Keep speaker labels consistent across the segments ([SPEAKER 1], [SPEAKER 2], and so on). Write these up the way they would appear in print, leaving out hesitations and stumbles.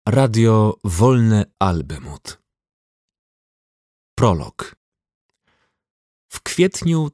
[SPEAKER 1] Radio Wolne Albemut. Prolog. W kwietniu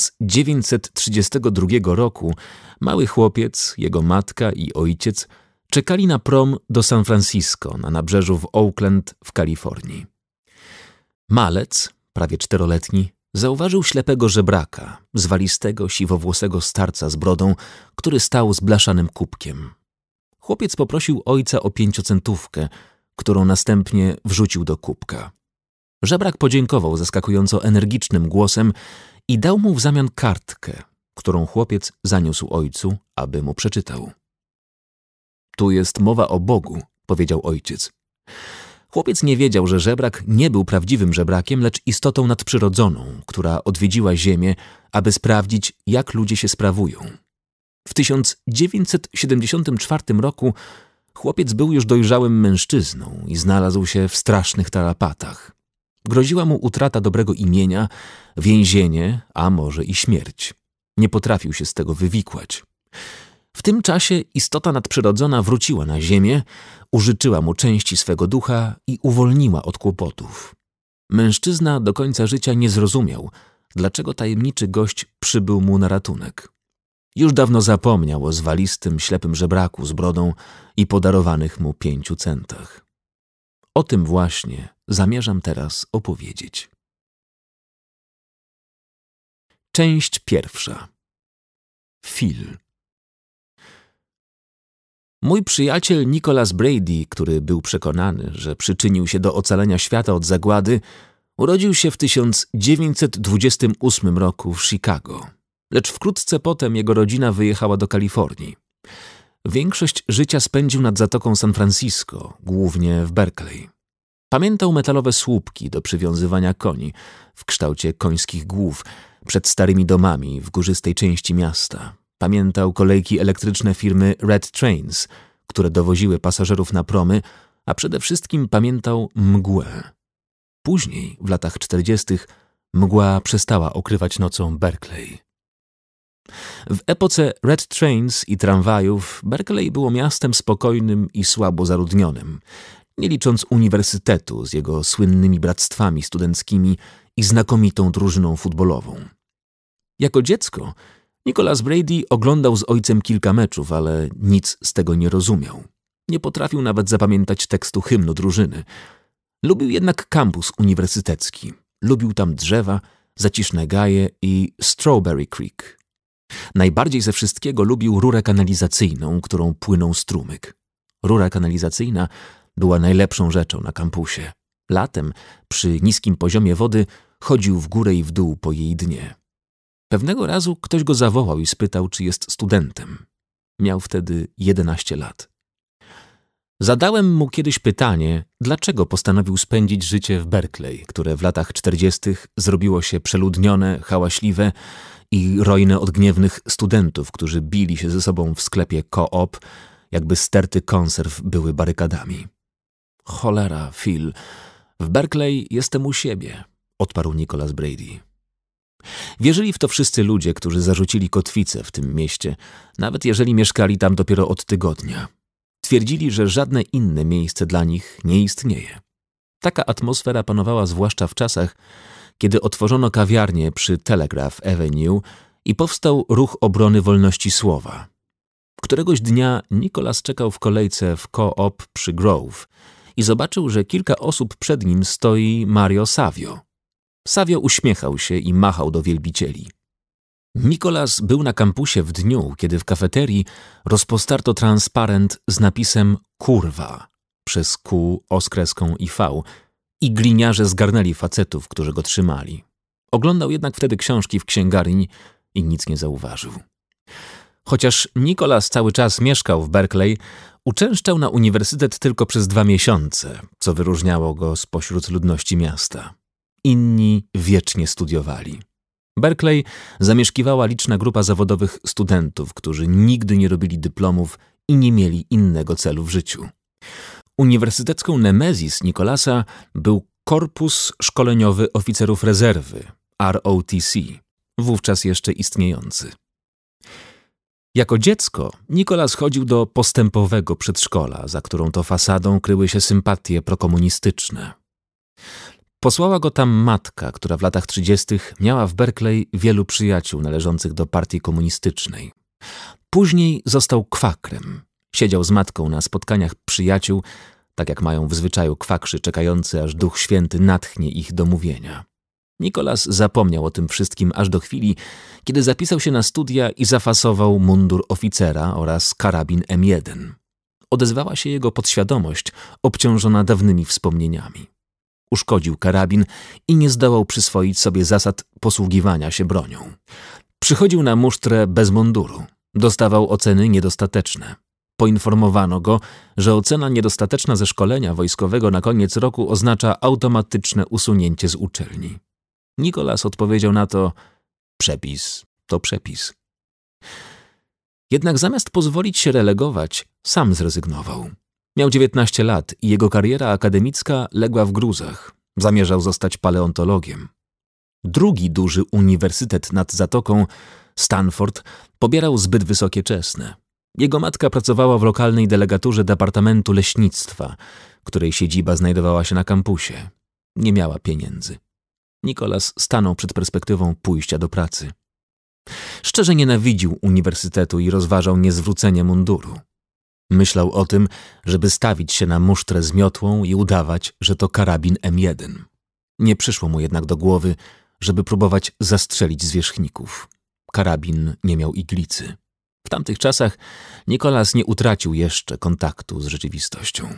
[SPEAKER 1] 1932 roku mały chłopiec, jego matka i ojciec czekali na prom do San Francisco na nabrzeżu w Oakland w Kalifornii. Malec, prawie 4-letni, zauważył ślepego żebraka, zwalistego, siwowłosego starca z brodą, który stał z blaszanym kubkiem. Chłopiec poprosił ojca o 5-centówkę, którą następnie wrzucił do kubka. Żebrak podziękował zaskakująco energicznym głosem i dał mu w zamian kartkę, którą chłopiec zaniósł ojcu, aby mu przeczytał. Tu jest mowa o Bogu, powiedział ojciec. Chłopiec nie wiedział, że żebrak nie był prawdziwym żebrakiem, lecz istotą nadprzyrodzoną, która odwiedziła ziemię, aby sprawdzić, jak ludzie się sprawują. W 1974 roku chłopiec był już dojrzałym mężczyzną i znalazł się w strasznych tarapatach. Groziła mu utrata dobrego imienia, więzienie, a może i śmierć. Nie potrafił się z tego wywikłać. W tym czasie istota nadprzyrodzona wróciła na ziemię, użyczyła mu części swego ducha i uwolniła od kłopotów. Mężczyzna do końca życia nie zrozumiał, dlaczego tajemniczy gość przybył mu na ratunek. Już dawno zapomniał o zwalistym, ślepym żebraku z brodą i podarowanych mu 5 centach. O tym właśnie zamierzam teraz opowiedzieć. Część pierwsza. Phil. Mój przyjaciel Nicholas Brady, który był przekonany, że przyczynił się do ocalenia świata od zagłady, urodził się w 1928 roku w Chicago. Lecz wkrótce potem jego rodzina wyjechała do Kalifornii. Większość życia spędził nad Zatoką San Francisco, głównie w Berkeley. Pamiętał metalowe słupki do przywiązywania koni w kształcie końskich głów przed starymi domami w górzystej części miasta. Pamiętał kolejki elektryczne firmy Red Trains, które dowoziły pasażerów na promy, a przede wszystkim pamiętał mgłę. Później, w latach 40., mgła przestała okrywać nocą Berkeley. W epoce Red Trains i tramwajów Berkeley było miastem spokojnym i słabo zaludnionym, nie licząc uniwersytetu z jego słynnymi bractwami studenckimi i znakomitą drużyną futbolową. Jako dziecko Nicholas Brady oglądał z ojcem kilka meczów, ale nic z tego nie rozumiał. Nie potrafił nawet zapamiętać tekstu hymnu drużyny. Lubił jednak kampus uniwersytecki. Lubił tam drzewa, zaciszne gaje i Strawberry Creek. Najbardziej ze wszystkiego lubił rurę kanalizacyjną, którą płynął strumyk. Rura kanalizacyjna była najlepszą rzeczą na kampusie. Latem, przy niskim poziomie wody, chodził w górę i w dół po jej dnie. Pewnego razu ktoś go zawołał i spytał, czy jest studentem. Miał wtedy 11 lat. Zadałem mu kiedyś pytanie, dlaczego postanowił spędzić życie w Berkeley, które w latach 40. zrobiło się przeludnione, hałaśliwe i rojne od gniewnych studentów, którzy bili się ze sobą w sklepie Co-op, jakby sterty konserw były barykadami. Cholera, Phil, w Berkeley jestem u siebie, odparł Nicholas Brady. Wierzyli w to wszyscy ludzie, którzy zarzucili kotwicę w tym mieście, nawet jeżeli mieszkali tam dopiero od tygodnia. Twierdzili, że żadne inne miejsce dla nich nie istnieje. Taka atmosfera panowała zwłaszcza w czasach, kiedy otworzono kawiarnię przy Telegraph Avenue i powstał ruch obrony wolności słowa. Któregoś dnia Nicholas czekał w kolejce w Co-op przy Grove i zobaczył, że kilka osób przed nim stoi Mario Savio. Savio uśmiechał się i machał do wielbicieli. Nicholas był na kampusie w dniu, kiedy w kafeterii rozpostarto transparent z napisem kurwa przez Q, O z kreską i V i gliniarze zgarnęli facetów, którzy go trzymali. Oglądał jednak wtedy książki w księgarni i nic nie zauważył. Chociaż Nicholas cały czas mieszkał w Berkeley, uczęszczał na uniwersytet tylko przez 2 miesiące, co wyróżniało go spośród ludności miasta. Inni wiecznie studiowali. Berkeley zamieszkiwała liczna grupa zawodowych studentów, którzy nigdy nie robili dyplomów i nie mieli innego celu w życiu. Uniwersytecką nemezis Nicholasa był Korpus Szkoleniowy Oficerów Rezerwy, ROTC, wówczas jeszcze istniejący. Jako dziecko Nicolas chodził do postępowego przedszkola, za którą to fasadą kryły się sympatie prokomunistyczne. Posłała go tam matka, która w latach 30. miała w Berkeley wielu przyjaciół należących do partii komunistycznej. Później został kwakrem. Siedział z matką na spotkaniach przyjaciół, tak jak mają w zwyczaju kwakrzy czekający, aż Duch Święty natchnie ich do mówienia. Nicolas zapomniał o tym wszystkim aż do chwili, kiedy zapisał się na studia i zafasował mundur oficera oraz karabin M1. Odezwała się jego podświadomość, obciążona dawnymi wspomnieniami. Uszkodził karabin i nie zdołał przyswoić sobie zasad posługiwania się bronią. Przychodził na musztrę bez munduru. Dostawał oceny niedostateczne. Poinformowano go, że ocena niedostateczna ze szkolenia wojskowego na koniec roku oznacza automatyczne usunięcie z uczelni. Nicolas odpowiedział na to: przepis to przepis. Jednak zamiast pozwolić się relegować, sam zrezygnował. Miał 19 lat i jego kariera akademicka legła w gruzach. Zamierzał zostać paleontologiem. Drugi duży uniwersytet nad Zatoką, Stanford, pobierał zbyt wysokie czesne. Jego matka pracowała w lokalnej delegaturze Departamentu Leśnictwa, której siedziba znajdowała się na kampusie. Nie miała pieniędzy. Nicolas stanął przed perspektywą pójścia do pracy. Szczerze nienawidził uniwersytetu i rozważał niezwrócenie munduru. Myślał o tym, żeby stawić się na musztrę z miotłą i udawać, że to karabin M1. Nie przyszło mu jednak do głowy, żeby próbować zastrzelić zwierzchników. Karabin nie miał iglicy. W tamtych czasach Nicolas nie utracił jeszcze kontaktu z rzeczywistością.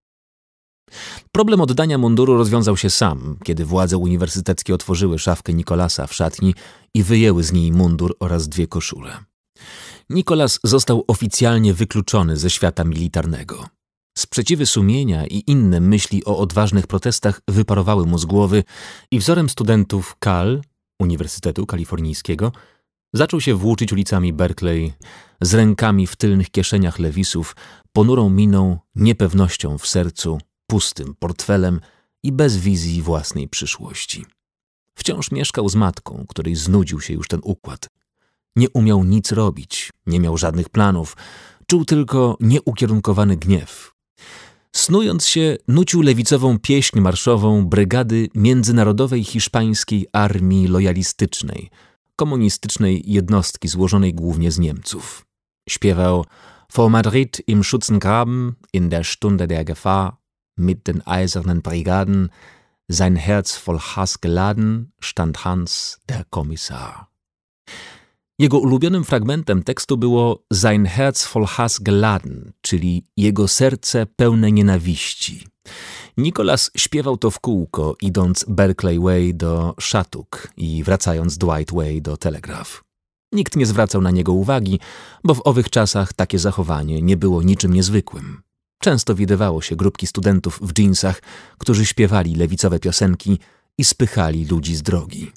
[SPEAKER 1] Problem oddania munduru rozwiązał się sam, kiedy władze uniwersyteckie otworzyły szafkę Nicolasa w szatni i wyjęły z niej mundur oraz 2 koszule. Nicolas został oficjalnie wykluczony ze świata militarnego. Sprzeciwy sumienia i inne myśli o odważnych protestach wyparowały mu z głowy i wzorem studentów Cal, Uniwersytetu Kalifornijskiego, zaczął się włóczyć ulicami Berkeley z rękami w tylnych kieszeniach lewisów, ponurą miną, niepewnością w sercu, pustym portfelem i bez wizji własnej przyszłości. Wciąż mieszkał z matką, której znudził się już ten układ. Nie umiał nic robić, nie miał żadnych planów, czuł tylko nieukierunkowany gniew. Snując się, nucił lewicową pieśń marszową brygady Międzynarodowej Hiszpańskiej Armii Lojalistycznej, komunistycznej jednostki złożonej głównie z Niemców. Śpiewał: Vor Madrid im Schützengraben, in der Stunde der Gefahr, mit den eisernen Brigaden, sein Herz voll Hass geladen, stand Hans, der Kommissar. Jego ulubionym fragmentem tekstu było Sein Herz voll Hass geladen, czyli jego serce pełne nienawiści. Nicolas śpiewał to w kółko, idąc Berkeley Way do Shattuck i wracając Dwight Way do Telegraph. Nikt nie zwracał na niego uwagi, bo w owych czasach takie zachowanie nie było niczym niezwykłym. Często widywało się grupki studentów w dżinsach, którzy śpiewali lewicowe piosenki i spychali ludzi z drogi.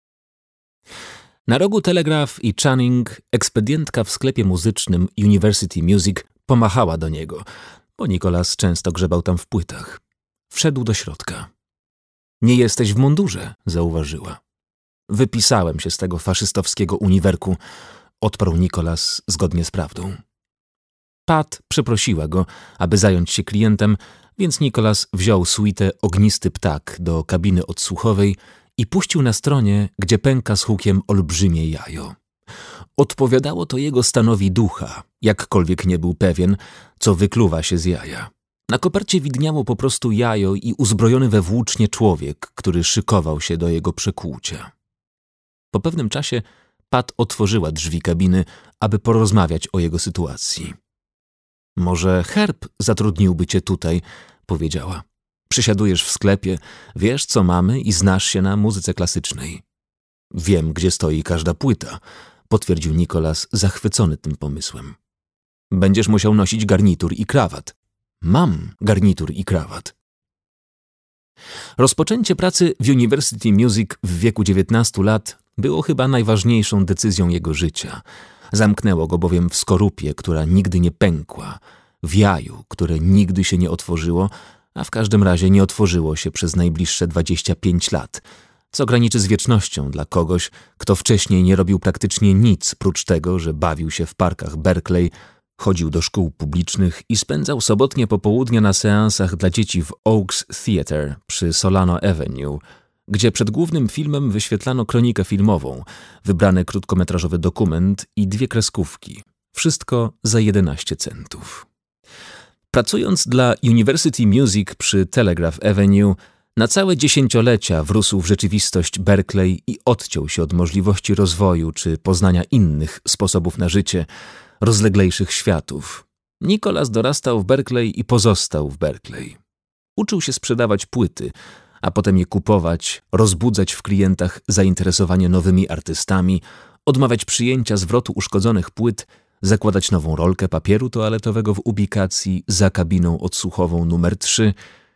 [SPEAKER 1] Na rogu Telegraph i Channing ekspedientka w sklepie muzycznym University Music pomachała do niego, bo Nicolas często grzebał tam w płytach. Wszedł do środka. Nie jesteś w mundurze, zauważyła. Wypisałem się z tego faszystowskiego uniwerku, odparł Nicolas zgodnie z prawdą. Pat przeprosiła go, aby zająć się klientem, więc Nicolas wziął suitę Ognisty Ptak do kabiny odsłuchowej i puścił na stronie, gdzie pęka z hukiem olbrzymie jajo. Odpowiadało to jego stanowi ducha, jakkolwiek nie był pewien, co wykluwa się z jaja. Na kopercie widniało po prostu jajo i uzbrojony we włócznie człowiek, który szykował się do jego przekłucia. Po pewnym czasie Pat otworzyła drzwi kabiny, aby porozmawiać o jego sytuacji. Może Herb zatrudniłby cię tutaj, powiedziała. Przysiadujesz w sklepie, wiesz co mamy i znasz się na muzyce klasycznej. Wiem, gdzie stoi każda płyta, potwierdził Nicolas, zachwycony tym pomysłem. Będziesz musiał nosić garnitur i krawat. Mam garnitur i krawat. Rozpoczęcie pracy w University Music w wieku 19 lat było chyba najważniejszą decyzją jego życia. Zamknęło go bowiem w skorupie, która nigdy nie pękła, w jaju, które nigdy się nie otworzyło, a w każdym razie nie otworzyło się przez najbliższe 25 lat, co graniczy z wiecznością dla kogoś, kto wcześniej nie robił praktycznie nic prócz tego, że bawił się w parkach Berkeley, chodził do szkół publicznych i spędzał sobotnie popołudnia na seansach dla dzieci w Oaks Theatre przy Solano Avenue, gdzie przed głównym filmem wyświetlano kronikę filmową, wybrany krótkometrażowy dokument i 2 kreskówki. Wszystko za 11 centów. Pracując dla University Music przy Telegraph Avenue, na całe dziesięciolecia wrósł w rzeczywistość Berkeley i odciął się od możliwości rozwoju czy poznania innych sposobów na życie, rozleglejszych światów. Nicholas dorastał w Berkeley i pozostał w Berkeley. Uczył się sprzedawać płyty, a potem je kupować, rozbudzać w klientach zainteresowanie nowymi artystami, odmawiać przyjęcia zwrotu uszkodzonych płyt, zakładać nową rolkę papieru toaletowego w ubikacji za kabiną odsłuchową numer 3.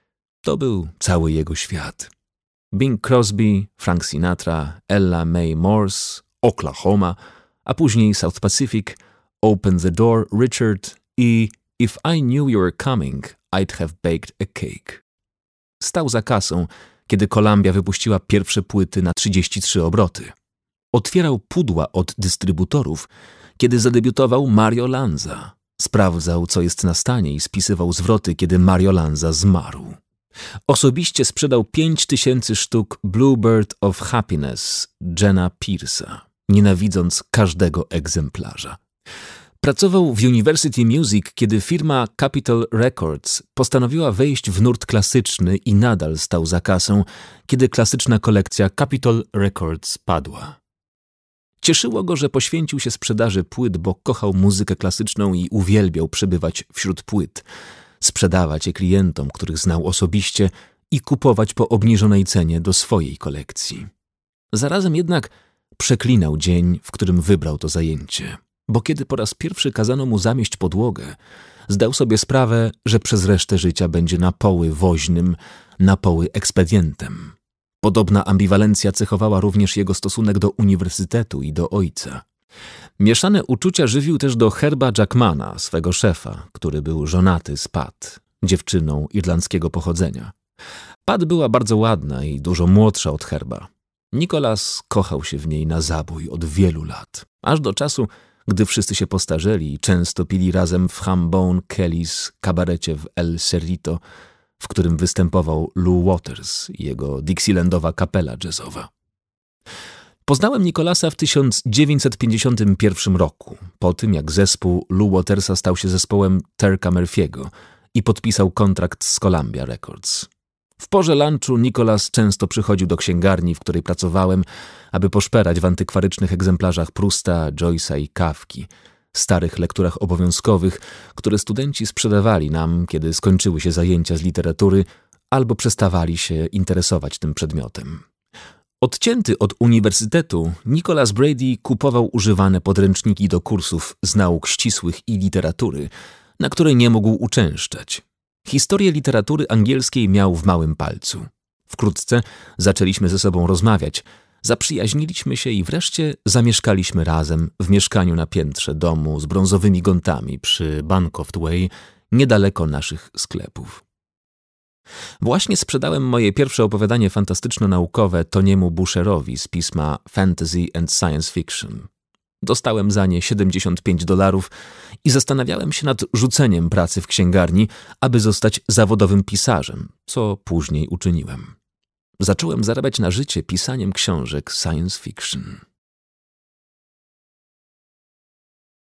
[SPEAKER 1] To był cały jego świat. Bing Crosby, Frank Sinatra, Ella Mae Morse, Oklahoma, a później South Pacific, Open the Door, Richard i If I Knew You Were Coming, I'd Have Baked a Cake. Stał za kasą, kiedy Columbia wypuściła pierwsze płyty na 33 obroty. Otwierał pudła od dystrybutorów, kiedy zadebiutował Mario Lanza. Sprawdzał, co jest na stanie i spisywał zwroty, kiedy Mario Lanza zmarł. Osobiście sprzedał 5000 sztuk Bluebird of Happiness Jena Pierce'a, nienawidząc każdego egzemplarza. Pracował w University Music, kiedy firma Capitol Records postanowiła wejść w nurt klasyczny i nadal stał za kasą, kiedy klasyczna kolekcja Capitol Records padła. Cieszyło go, że poświęcił się sprzedaży płyt, bo kochał muzykę klasyczną i uwielbiał przebywać wśród płyt, sprzedawać je klientom, których znał osobiście i kupować po obniżonej cenie do swojej kolekcji. Zarazem jednak przeklinał dzień, w którym wybrał to zajęcie, bo kiedy po raz pierwszy kazano mu zamieść podłogę, zdał sobie sprawę, że przez resztę życia będzie na poły woźnym, na poły ekspedientem. Podobna ambiwalencja cechowała również jego stosunek do uniwersytetu i do ojca. Mieszane uczucia żywił też do Herba Jackmana, swego szefa, który był żonaty z Pat, dziewczyną irlandzkiego pochodzenia. Pat była bardzo ładna i dużo młodsza od Herba. Nicholas kochał się w niej na zabój od wielu lat, aż do czasu, gdy wszyscy się postarzeli i często pili razem w Hambone Kelly's kabarecie w El Cerrito, w którym występował Lou Waters i jego Dixielandowa kapela jazzowa. Poznałem Nicholasa w 1951 roku, po tym jak zespół Lou Watersa stał się zespołem Terka Murphy'ego i podpisał kontrakt z Columbia Records. W porze lunchu Nicholas często przychodził do księgarni, w której pracowałem, aby poszperać w antykwarycznych egzemplarzach Prousta, Joyce'a i Kafki, starych lekturach obowiązkowych, które studenci sprzedawali nam, kiedy skończyły się zajęcia z literatury albo przestawali się interesować tym przedmiotem. Odcięty od uniwersytetu, Nicholas Brady kupował używane podręczniki do kursów z nauk ścisłych i literatury, na które nie mógł uczęszczać. Historię literatury angielskiej miał w małym palcu. Wkrótce zaczęliśmy ze sobą rozmawiać, zaprzyjaźniliśmy się i wreszcie zamieszkaliśmy razem w mieszkaniu na piętrze domu z brązowymi gątami przy Bancroft Way, niedaleko naszych sklepów. Właśnie sprzedałem moje pierwsze opowiadanie fantastyczno-naukowe Toniemu Boucherowi z pisma Fantasy and Science Fiction. Dostałem za nie $75 i zastanawiałem się nad rzuceniem pracy w księgarni, aby zostać zawodowym pisarzem, co później uczyniłem. Zacząłem zarabiać na życie pisaniem książek science fiction.